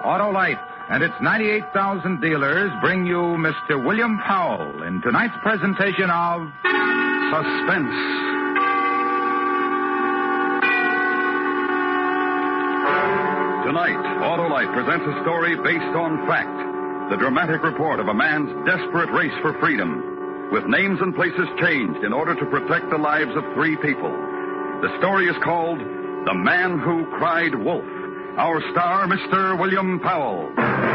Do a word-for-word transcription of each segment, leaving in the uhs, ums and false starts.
Autolite and its ninety-eight thousand dealers bring you Mister William Powell in tonight's presentation of Suspense. Tonight, Autolite presents a story based on fact. The dramatic report of a man's desperate race for freedom, with names and places changed in order to protect the lives of three people. The story is called The Man Who Cried Wolf. Our star, Mister William Powell.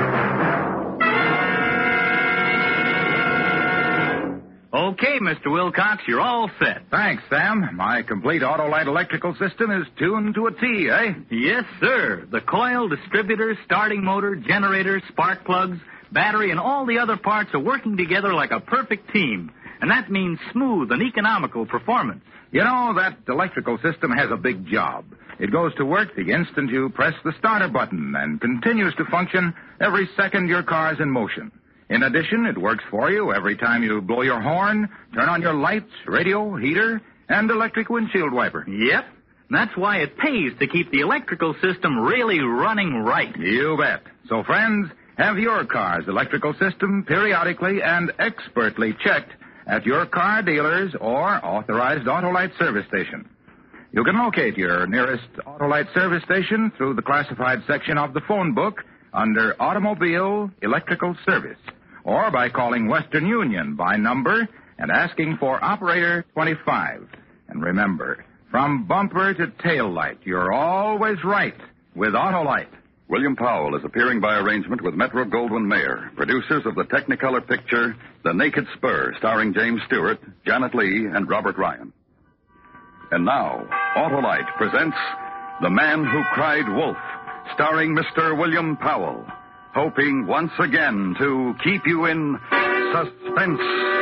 Okay, Mister Wilcox, you're all set. Thanks, Sam. My complete Autolite electrical system is tuned to a T, eh? Yes, sir. The coil, distributor, starting motor, generator, spark plugs, battery, and all the other parts are working together like a perfect team. And that means smooth and economical performance. You know, that electrical system has a big job. It goes to work the instant you press the starter button and continues to function every second your car's in motion. In addition, it works for you every time you blow your horn, turn on your lights, radio, heater, and electric windshield wiper. Yep. That's why it pays to keep the electrical system really running right. You bet. So, friends, have your car's electrical system periodically and expertly checked at your car dealer's or authorized Autolite service station. You can locate your nearest Autolite service station through the classified section of the phone book under Automobile Electrical Service, or by calling Western Union by number and asking for Operator twenty-five. And remember, from bumper to tail light, you're always right with Autolite. William Powell is appearing by arrangement with Metro-Goldwyn-Mayer, producers of the Technicolor picture The Naked Spur, starring James Stewart, Janet Leigh, and Robert Ryan. And now, Autolite presents The Man Who Cried Wolf, starring Mister William Powell, hoping once again to keep you in suspense.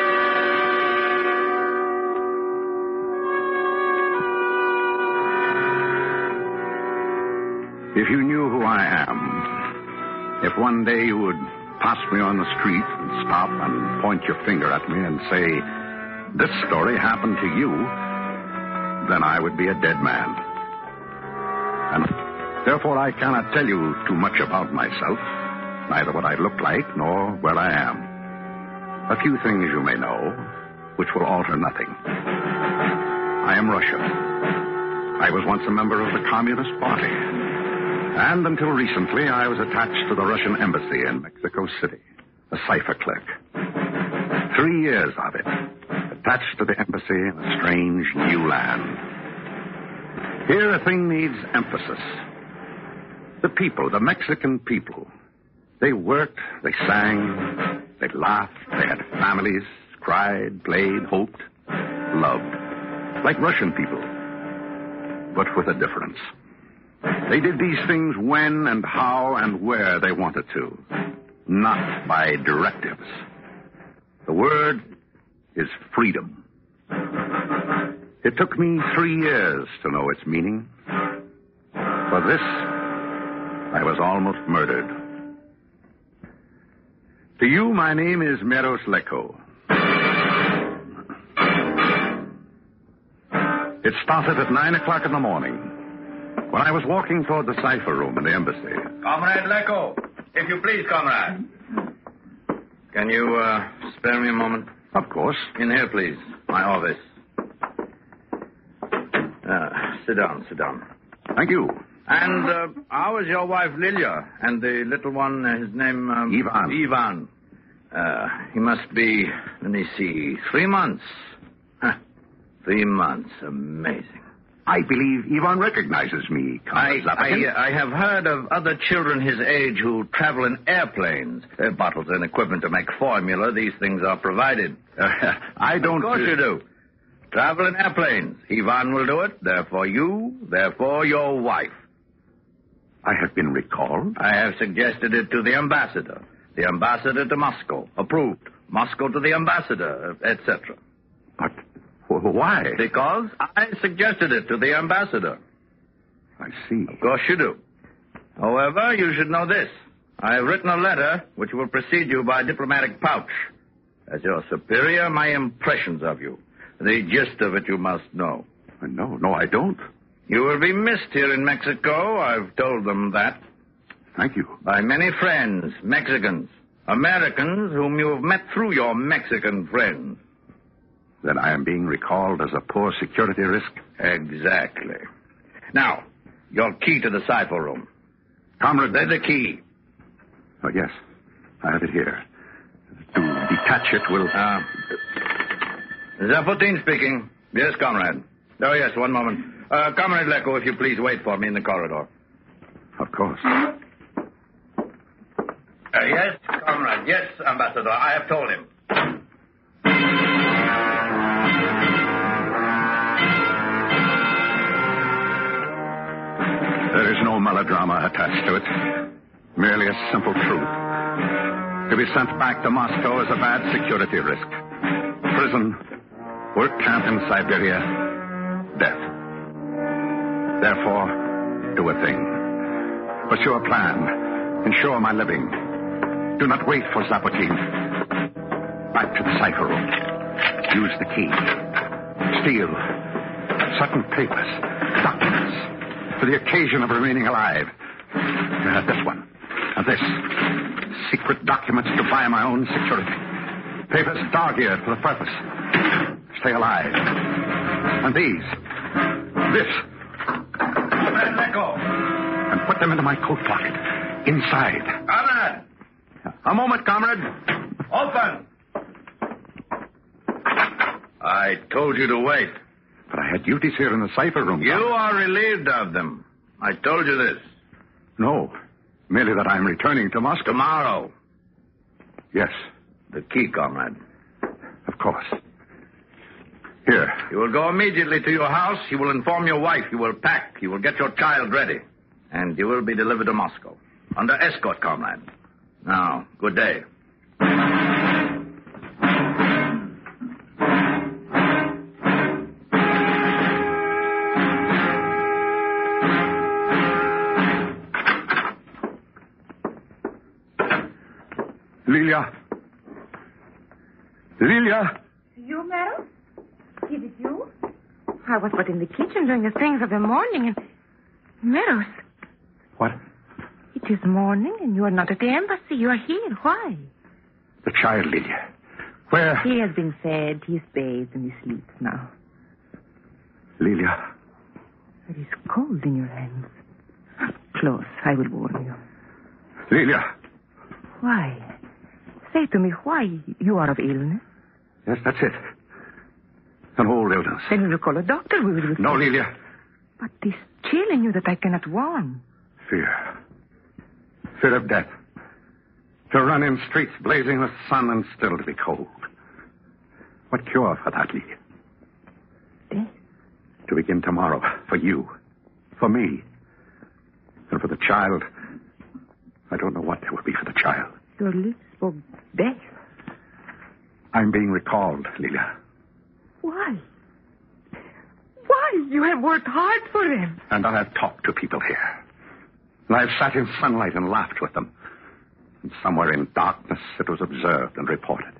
If you knew who I am, if one day you would pass me on the street and stop and point your finger at me and say, "This story happened to you," then I would be a dead man. And therefore I cannot tell you too much about myself, neither what I look like nor where I am. A few things you may know, which will alter nothing. I am Russian. I was once a member of the Communist Party. And until recently, I was attached to the Russian embassy in Mexico City, a cipher clerk. Three years of it, attached to the embassy in a strange new land. Here a thing needs emphasis. The people, the Mexican people, they worked, they sang, they laughed, they had families, cried, played, hoped, loved, like Russian people, but with a difference. They did these things when and how and where they wanted to, not by directives. The word is freedom. It took me three years to know its meaning. For this, I was almost murdered. To you, my name is Meros Leko. It started at nine o'clock in the morning, when I was walking toward the cipher room in the embassy. Comrade Leko, if you please, comrade. Can you uh, spare me a moment? Of course. In here, please. My office. Uh, sit down, sit down. Thank you. And uh, how is your wife, Lilia? And the little one, uh, his name... Um, Ivan. Ivan. Uh, he must be, let me see, three months. Huh. Three months. Amazing. I believe Ivan recognizes me. I, I, I have heard of other children his age who travel in airplanes. Their bottles and equipment to make formula. These things are provided. Uh, I don't... Of course you do. Travel in airplanes. Ivan will do it. Therefore you, therefore your wife. I have been recalled? I have suggested it to the ambassador. The ambassador to Moscow. Approved. Moscow to the ambassador, et cetera. But why? Because I suggested it to the ambassador. I see. Of course you do. However, you should know this. I have written a letter which will precede you by diplomatic pouch. As your superior, my impressions of you. The gist of it you must know. No, no, I don't. You will be missed here in Mexico. I've told them that. Thank you. By many friends, Mexicans. Americans whom you have met through your Mexican friends. Then I am being recalled as a poor security risk? Exactly. Now, your key to the cipher room. Comrade... There's the key. Oh, yes. I have it here. To detach it will... Uh, Zapotin speaking. Yes, comrade. Oh, yes, one moment. Uh, Comrade Lecco, if you please wait for me in the corridor. Of course. Uh, yes, comrade. Yes, Ambassador. I have told him. There is no melodrama attached to it. Merely a simple truth. To be sent back to Moscow is a bad security risk. Prison, work camp in Siberia, death. Therefore, do a thing. Pursue a plan. Ensure my living. Do not wait for Zapotin. Back to the cipher room. Use the key. Steal certain papers, documents, for the occasion of remaining alive. Uh, this one. And this. Secret documents to buy my own security. Papers dog-eared for the purpose. Stay alive. And these. This. Let go. And put them into my coat pocket. Inside. Comrade! A moment, comrade. Open! I told you to wait. But I had duties here in the cipher room. You comrade. are relieved of them. I told you this. No. Merely that I'm returning to Moscow. Tomorrow. Yes. The key, comrade. Of course. Here. You will go immediately to your house. You will inform your wife. You will pack. You will get your child ready. And you will be delivered to Moscow. Under escort, comrade. Now, good day. Lilia. Lilia. You, Meadows? Is it you? I was but in the kitchen doing the things of the morning and... Meadows. What? It is morning and you are not at the embassy. You are here. Why? The child, Lilia. Where? He has been fed. He is bathed and he sleeps now. Lilia. It is cold in your hands. Close. I will warm you. Lilia. Why? Say to me why you are of illness. Yes, that's it. An old illness. Then we will call a doctor. We will... No, Lilia. But this chill in you that I cannot warm. Fear. Fear of death. To run in streets blazing with sun and still to be cold. What cure for that, Lilia? Death? To begin tomorrow. For you. For me. And for the child. I don't know what there will be for the child. Your lips spoke death. I'm being recalled, Lilia. Why? Why? You have worked hard for him. And I have talked to people here. And I've sat in sunlight and laughed with them. And somewhere in darkness it was observed and reported.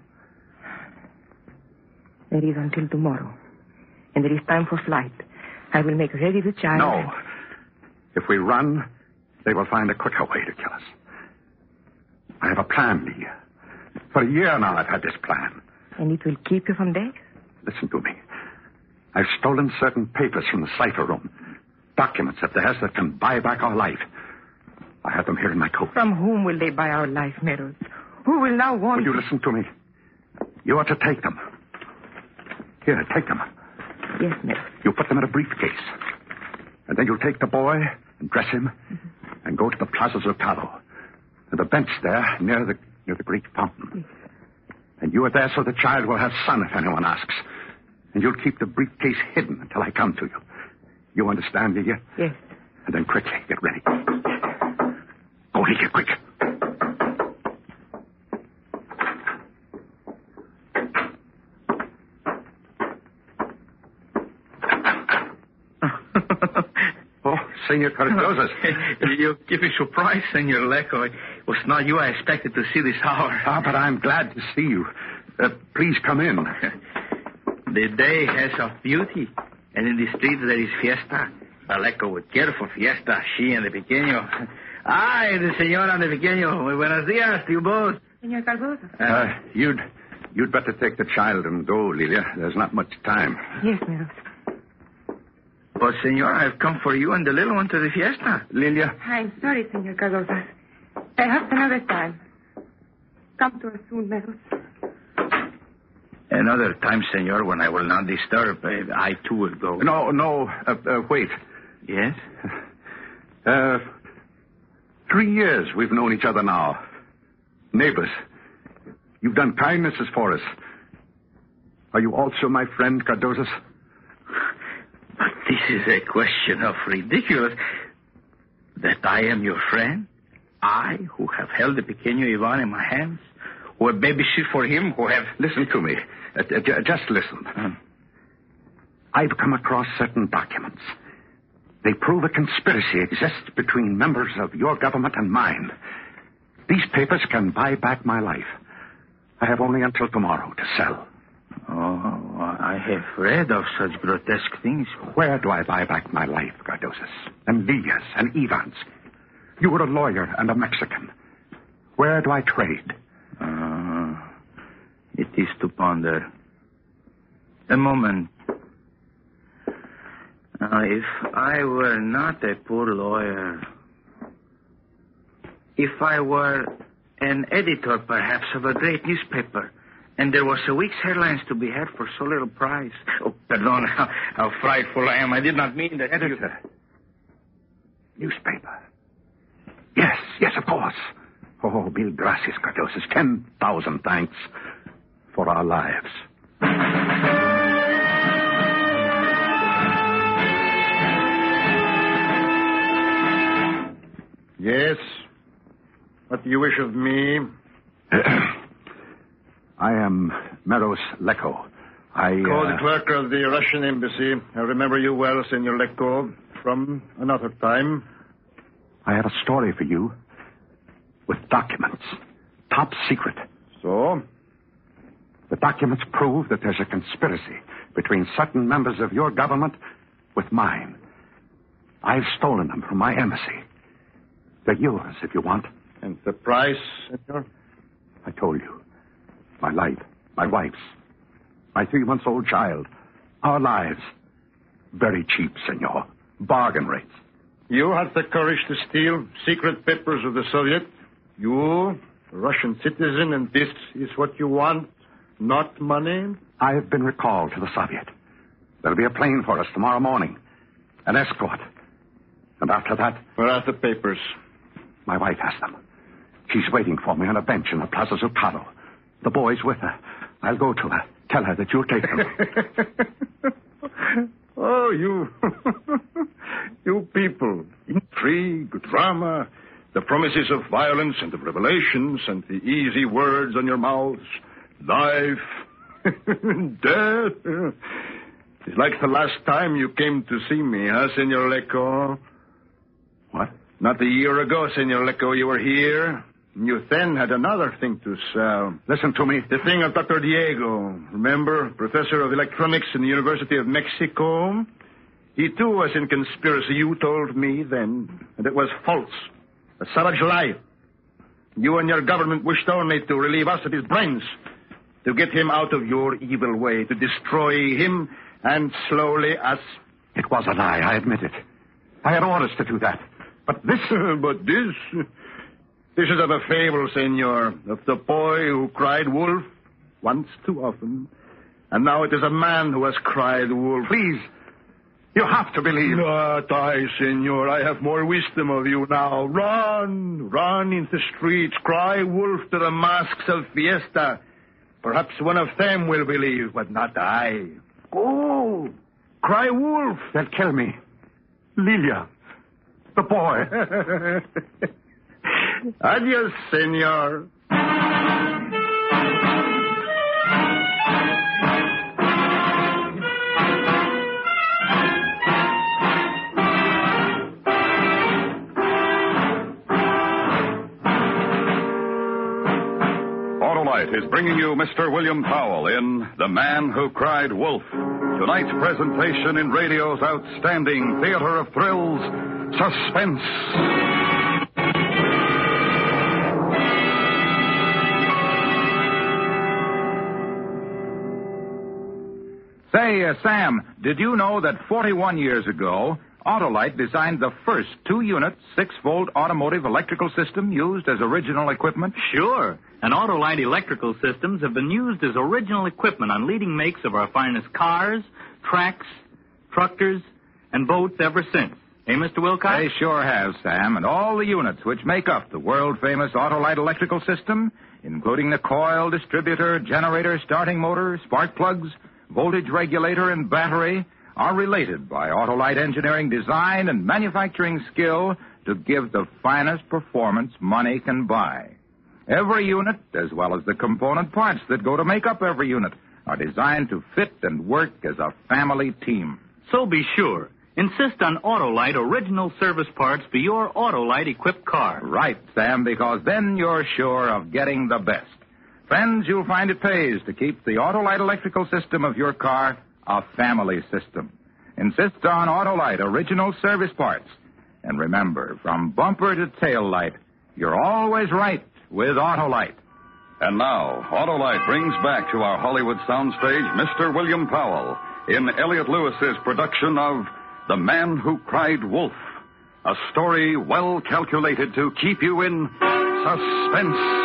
There is until tomorrow. And there is time for flight. I will make ready the child. No. If we run, they will find a quicker way to kill us. I have a plan, Lilia. For a year now I've had this plan. And it will keep you from death? Listen to me. I've stolen certain papers from the cipher room. Documents of theirs that can buy back our life. I have them here in my coat. From whom will they buy our life, Meadows? Who will now want... Will you listen to me? You ought to take them. Here, take them. Yes, Meadows. You put them in a briefcase. And then you'll take the boy and dress him mm-hmm. and go to the Plaza Zotalo. And the bench there near the near the great fountain. Yes. And you are there so the child will have sun if anyone asks. And you'll keep the briefcase hidden until I come to you. You understand, Lilia? Yes. And then quickly, get ready. Go, Lilia, quick. Oh, Senor Cardoza. You give me surprise, Senor Lecco. It was not you I expected to see this hour. Ah, but I'm glad to see you. Uh, please come in. The day has of beauty, and in the streets there is fiesta. Lecco would care for fiesta. She and the pequeño. Ay, the señora de pequeño. Muy buenos días to you both. Senor Cardoso. Uh, you'd, you'd better take the child and go, Lilia. There's not much time. Yes, Meadows. But, senor, I've come for you and the little one to the fiesta. Lilia? I'm sorry, Senor Cardoso. Perhaps another time. Come to us soon, Meadows. Another time, senor, when I will not disturb. I, I too will go. No, no. Uh, uh, wait. Yes? Uh, three years we've known each other now. Neighbors. You've done kindnesses for us. Are you also my friend, Cardoso? But this is a question of ridiculous. That I am your friend? I, who have held the pequeño Ivan in my hands? Who have babysat for him? Who have... Listen to me. Uh, uh, just listen. Hmm. I've come across certain documents. They prove a conspiracy exists between members of your government and mine. These papers can buy back my life. I have only until tomorrow to sell. Oh, I have read of such grotesque things. Where do I buy back my life, Cardoso? And Lilia's and Ivan's? You were a lawyer and a Mexican. Where do I trade? Uh, it is to ponder. A moment. Now, if I were not a poor lawyer, if I were an editor, perhaps, of a great newspaper, and there was a week's headlines to be had for so little price. Oh, pardon, how, how frightful I am. I did not mean that. Editor. You... Newspaper. Yes, yes, of course. Oh, mil gracias, Cardoso. Ten thousand thanks for our lives. Yes? What do you wish of me? I am Meros Lecco. I... Call uh... the clerk of the Russian embassy. I remember you well, Senor Lecco, from another time. I have a story for you with documents. Top secret. So? The documents prove that there's a conspiracy between certain members of your government with mine. I've stolen them from my embassy. They're yours, if you want. And the price, senor? I told you. My life, my wife's, my three-month-old child, our lives. Very cheap, senor. Bargain rates. You had the courage to steal secret papers of the Soviet? You, a Russian citizen, and this is what you want? Not money? I have been recalled to the Soviet. There'll be a plane for us tomorrow morning. An escort. And after that... Where are the papers? My wife has them. She's waiting for me on a bench in the Plaza Zucaro. The boy's with her. I'll go to her. Tell her that you'll take them. Oh, you... you people. Intrigue, drama, the promises of violence and of revelations and the easy words on your mouths. Life, death. It's like the last time you came to see me, huh, Senor Lecco? What? Not a year ago, Senor Lecco, you were here. You then had another thing to sell. Listen to me. The thing of Doctor Diego. Remember? Professor of electronics in the University of Mexico. He, too, was in conspiracy. You told me then. And it was false. A savage lie. You and your government wished only to relieve us of his brains. To get him out of your evil way. To destroy him and slowly us. It was a lie, I admit it. I had orders to do that. But this... but this... This is of a fable, senor, of the boy who cried wolf once too often. And now it is a man who has cried wolf. Please, you have to believe. Not I, senor. I have more wisdom of you now. Run, run in the streets. Cry wolf to the masks of fiesta. Perhaps one of them will believe, but not I. Go. Cry wolf. They'll kill me. Lilia. The boy. Adios, senor. Autolite is bringing you Mister William Powell in The Man Who Cried Wolf. Tonight's presentation in radio's outstanding theater of thrills, Suspense. Say, uh, Sam, did you know that forty-one years ago, Autolite designed the first two-unit, six-volt automotive electrical system used as original equipment? Sure. And Autolite electrical systems have been used as original equipment on leading makes of our finest cars, tracks, truckers, and boats ever since. Eh, Mister Wilcox? They sure have, Sam, and all the units which make up the world-famous Autolite electrical system, including the coil, distributor, generator, starting motor, spark plugs, voltage regulator, and battery, are related by Autolite engineering design and manufacturing skill to give the finest performance money can buy. Every unit, as well as the component parts that go to make up every unit, are designed to fit and work as a family team. So be sure. Insist on Autolite original service parts for your Autolite-equipped car. Right, Sam, because then you're sure of getting the best. Friends, you'll find it pays to keep the Autolite electrical system of your car a family system. Insist on Autolite original service parts. And remember, from bumper to tail light, you're always right with Autolite. And now, Autolite brings back to our Hollywood soundstage Mister William Powell in Elliot Lewis's production of The Man Who Cried Wolf, a story well calculated to keep you in suspense.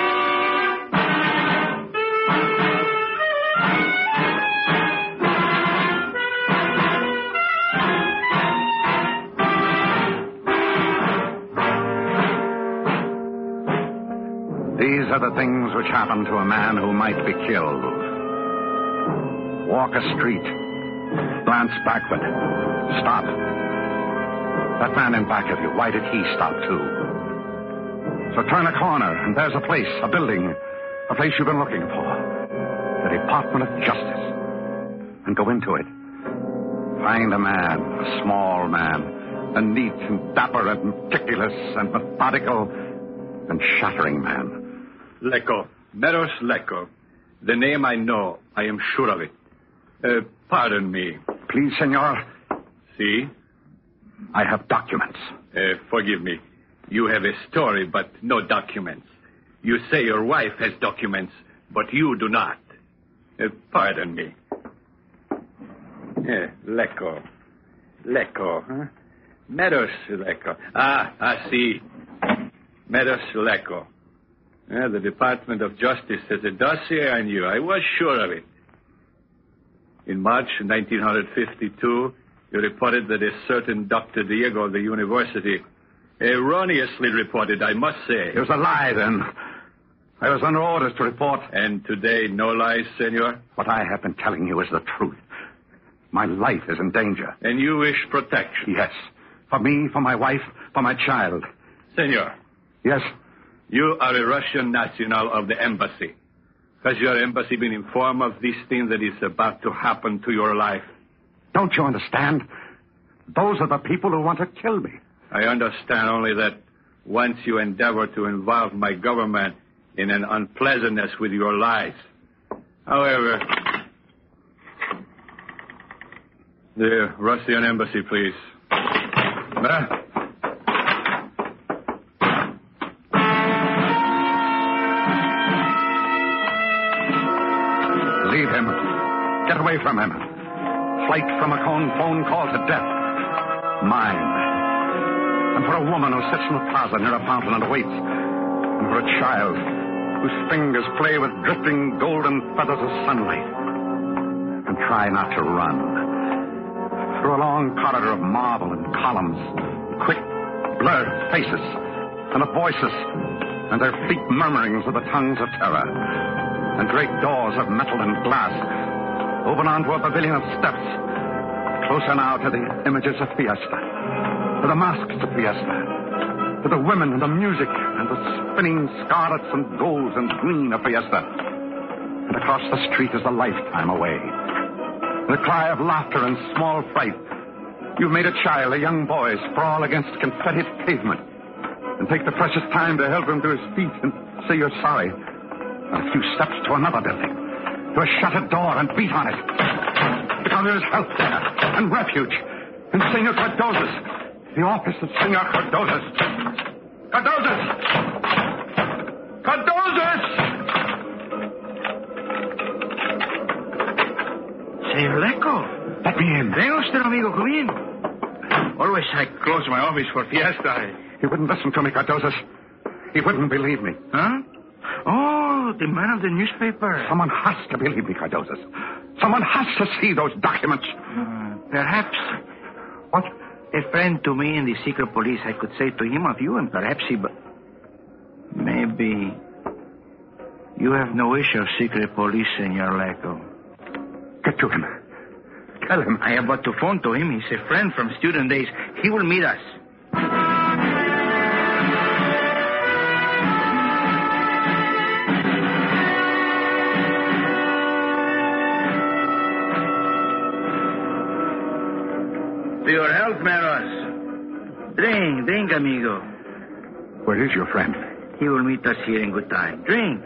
These are the things which happen to a man who might be killed. Walk a street. Glance backward. Stop. That man in back of you, why did he stop too? So turn a corner, and there's a place, a building, a place you've been looking for. The Department of Justice. And go into it. Find a man, a small man, a neat and dapper and meticulous and methodical and shattering man. Lecco. Meadows Lecco. The name I know. I am sure of it. Uh, pardon me. Please, senor. See? I have documents. Uh, forgive me. You have a story, but no documents. You say your wife has documents, but you do not. Uh, pardon me. Uh, Lecco. Lecco, huh? Meadows Lecco. Ah, I see. Meadows Lecco. Uh, the Department of Justice has a dossier on you. I was sure of it. In March nineteen fifty-two, you reported that a certain Doctor Diego of the university, erroneously reported, I must say. It was a lie, then. I was under orders to report. And today, no lies, senor? What I have been telling you is the truth. My life is in danger. And you wish protection? Yes. For me, for my wife, for my child. Senor. Yes? You are a Russian national of the embassy. Has your embassy been informed of this thing that is about to happen to your life? Don't you understand? Those are the people who want to kill me. I understand only that once you endeavor to involve my government in an unpleasantness with your lies. However, the Russian embassy, please. Uh, Leave him. Get away from him. Flight from a phone, phone call to death. Mine. And for a woman who sits in the plaza near a fountain and waits. And for a child whose fingers play with drifting golden feathers of sunlight. And try not to run. Through a long corridor of marble and columns. Quick, blurred faces. And of voices. And their feet murmurings of the tongues of terror. And great doors of metal and glass open onto a pavilion of steps. Closer now to the images of fiesta, to the masks of fiesta, to the women and the music and the spinning scarlets and golds and green of fiesta. And across the street is a lifetime away. And a cry of laughter and small fright. You've made a child, a young boy, sprawl against confettied pavement. And take the precious time to help him to his feet and say you're sorry. A few steps to another building, to a shuttered door, and beat on it. Because there is help there, and refuge, and Senor Cardozas, the office of Senor Cardozas. Cardozas! Cardozas! Señor Lecco. Let me in. Venga usted, amigo, come in. Always I close my office for fiesta. He wouldn't listen to me, Cardoza. He wouldn't believe me. Huh? Oh, the man of the newspaper. Someone has to believe me, Cardoza. Someone has to see those documents. Uh, perhaps. What? A friend to me in the secret police, I could say to him of you, and perhaps he... But maybe... You have no wish of secret police, Senor Lecco. Get to him. Tell him. I am about to phone to him. He's a friend from student days. He will meet us. To your health, Meros. Drink, drink, amigo. Where is your friend? He will meet us here in good time. Drink.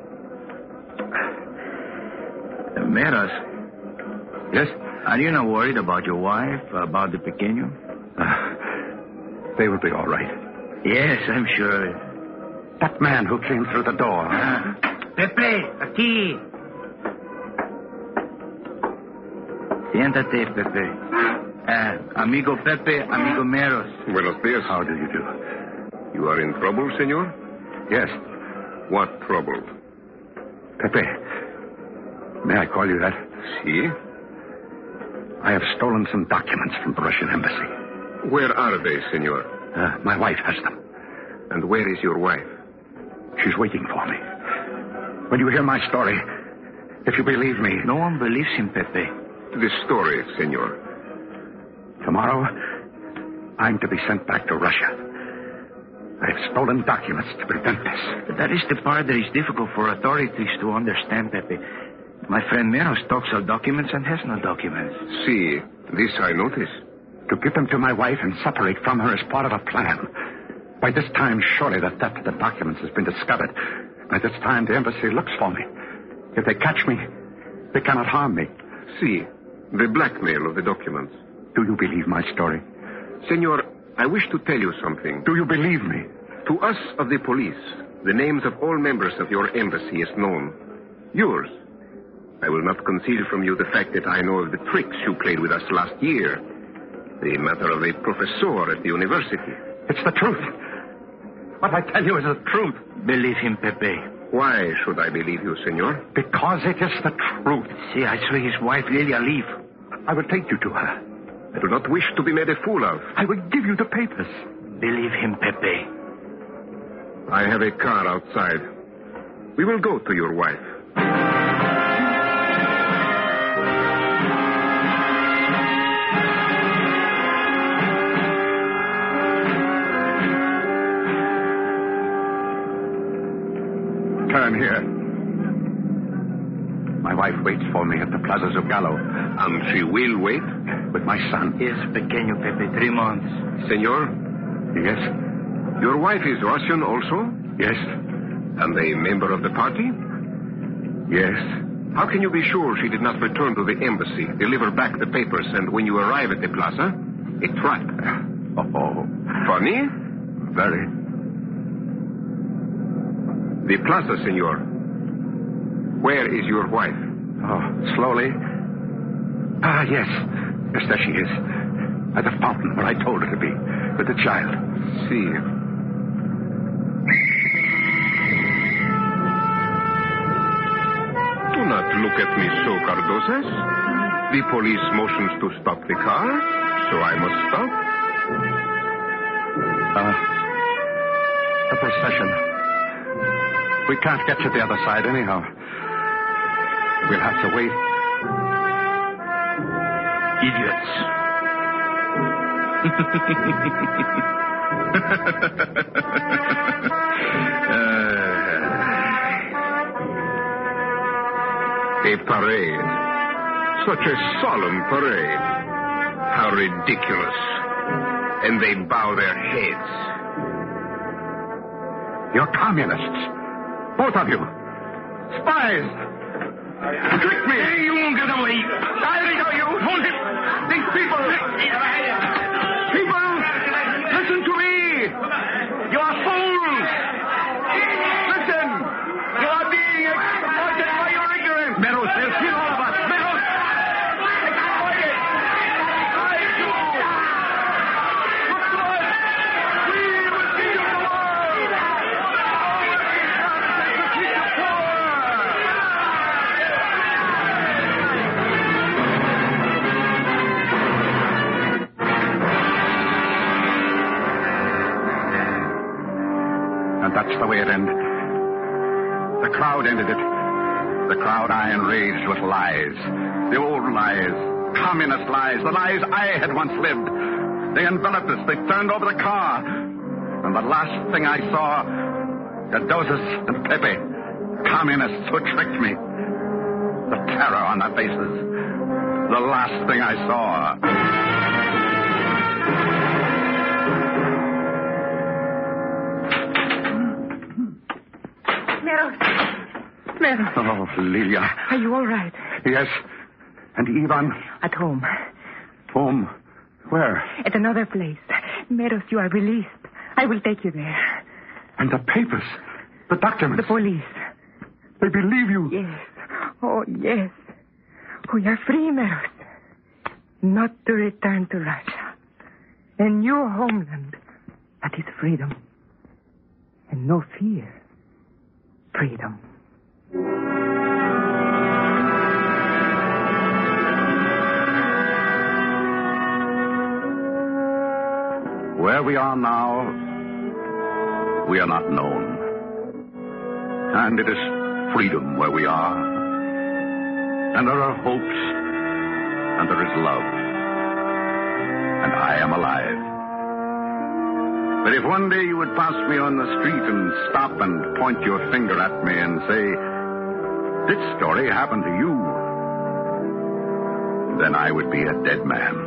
Uh, Meros. Yes? Are you not worried about your wife, about the pequeño? Uh, they will be all right. Yes, I'm sure. That man who came through the door. Ah. Pepe, aquí. Siéntate, Pepe. Uh, amigo Pepe, amigo Meros. Buenos dias. How do you do? You are in trouble, senor? Yes. What trouble? Pepe, may I call you that? Si? I have stolen some documents from the Russian embassy. Where are they, senor? Uh, my wife has them. And where is your wife? She's waiting for me. When you hear my story, if you believe me... No one believes him, Pepe. The story, senor. Tomorrow, I'm to be sent back to Russia. I have stolen documents to prevent this. But that is the part that is difficult for authorities to understand, Pepe. My friend Meros talks of documents and has no documents. See, this I notice. To give them to my wife and separate from her is part of a plan. By this time, surely the theft of the documents has been discovered. By this time, the embassy looks for me. If they catch me, they cannot harm me. See, the blackmail of the documents. Do you believe my story? Senor, I wish to tell you something. Do you believe me? To us of the police, the names of all members of your embassy is known. Yours. I will not conceal from you the fact that I know of the tricks you played with us last year. The matter of a professor at the university. It's the truth. What I tell you is the truth. Believe him, Pepe. Why should I believe you, senor? Because it is the truth. See, I saw his wife, Lilia, leave. I will take you to her. I do not wish to be made a fool of. I will give you the papers. Believe him, Pepe. I have a car outside. We will go to your wife. Turn here. My wife waits for me at the Plaza Zugallo. And she will wait? With my son. Yes, pequeño Pepe, three months. Senor? Yes? Your wife is Russian also? Yes. And a member of the party? Yes. How can you be sure she did not return to the embassy, deliver back the papers, and when you arrive at the plaza, a trap? Oh. Funny? Very. The plaza, senor. Where is your wife? Oh, slowly. Ah, yes. Yes, there she is. At the fountain where I told her to be, with the child. See. Do not look at me so, Cardosas. The police motions to stop the car, so I must stop. Uh, a procession. We can't get to the other side anyhow. We'll have to wait. Idiots. uh, a parade. Such a solemn parade. How ridiculous. And they bow their heads. You're communists. Both of you. Spies. Trick me. Hey, you won't get away. I know you. Hold it. These people. People, listen to me. You are fools. Listen. You are being exploited by your ignorance. Meros, they'll kill all of us. Meros. And that's the way it ended. The crowd ended it. The crowd I enraged with lies. The old lies. Communist lies. The lies I had once lived. They enveloped us. They turned over the car. And the last thing I saw, Cardoza and Pepe, communists who tricked me. The terror on their faces. The last thing I saw. Meadows. Meadows. Oh, Lilia. Are you all right? Yes. And Ivan? At home. Home? Where? At another place. Meadows, you are released. I will take you there. And the papers? The documents? The police. They believe you? Yes. Oh, yes. We are free, Meadows. Not to return to Russia. A new homeland. That is freedom. And no fear. Freedom. Where we are now, we are not known. And it is freedom where we are. And there are hopes. And there is love. And I am alive. But if one day you would pass me on the street and stop and point your finger at me and say, this story happened to you, then I would be a dead man.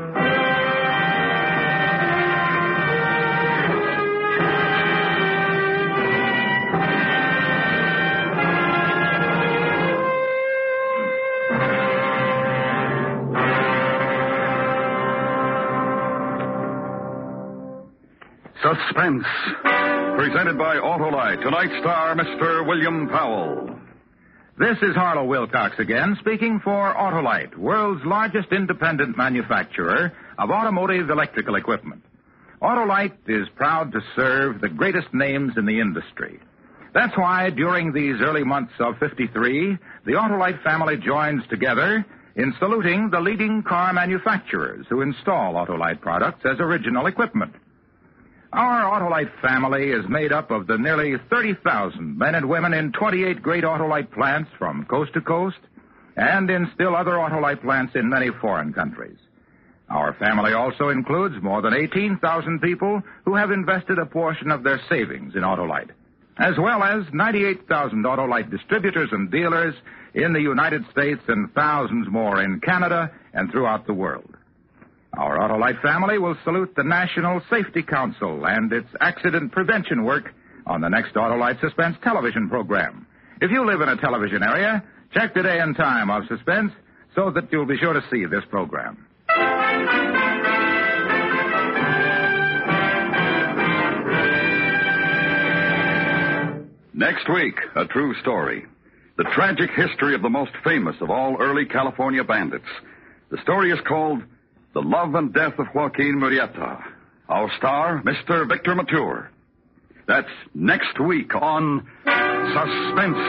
Suspense. Presented by Autolite. Tonight's star, Mister William Powell. This is Harlow Wilcox again, speaking for Autolite, world's largest independent manufacturer of automotive electrical equipment. Autolite is proud to serve the greatest names in the industry. That's why during these early months of fifty-three, the Autolite family joins together in saluting the leading car manufacturers who install Autolite products as original equipment. Our Autolite family is made up of the nearly thirty thousand men and women in twenty-eight great Autolite plants from coast to coast and in still other Autolite plants in many foreign countries. Our family also includes more than eighteen thousand people who have invested a portion of their savings in Autolite, as well as ninety-eight thousand Autolite distributors and dealers in the United States and thousands more in Canada and throughout the world. Our Autolite family will salute the National Safety Council and its accident prevention work on the next Autolite Suspense television program. If you live in a television area, check the day and time of Suspense so that you'll be sure to see this program. Next week, a true story. The tragic history of the most famous of all early California bandits. The story is called The Love and Death of Joaquin Murrieta. Our star, Mister Victor Mature. That's next week on Suspense.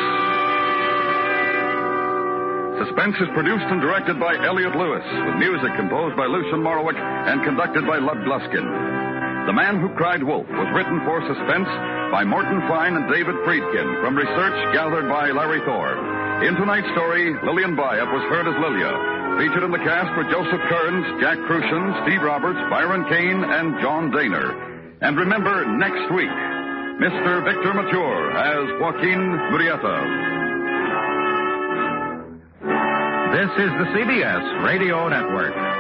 Suspense is produced and directed by Elliot Lewis, with music composed by Lucian Morowick and conducted by Lud Gluskin. The Man Who Cried Wolf was written for Suspense by Morton Fine and David Friedkin, from research gathered by Larry Thor. In tonight's story, Lillian Byatt was heard as Lilia. Featured in the cast were Joseph Kearns, Jack Crucian, Steve Roberts, Byron Kane, and John Daner. And remember, next week, Mister Victor Mature as Joaquin Murrieta. This is the C B S Radio Network.